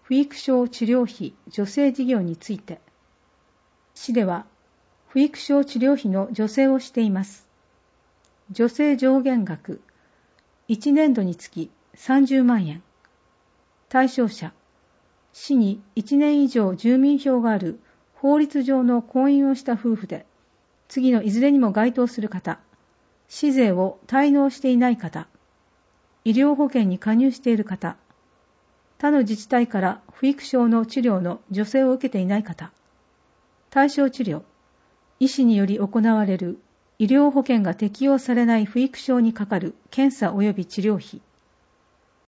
不育症治療費助成事業について、市では不育症治療費の助成をしています。助成上限額、1年度につき30万円。対象者、市に1年以上住民票がある法律上の婚姻をした夫婦で、次のいずれにも該当する方、市税を滞納していない方、医療保険に加入している方、他の自治体から不育症の治療の助成を受けていない方、対象治療、医師により行われる医療保険が適用されない不育症にかかる検査及び治療費、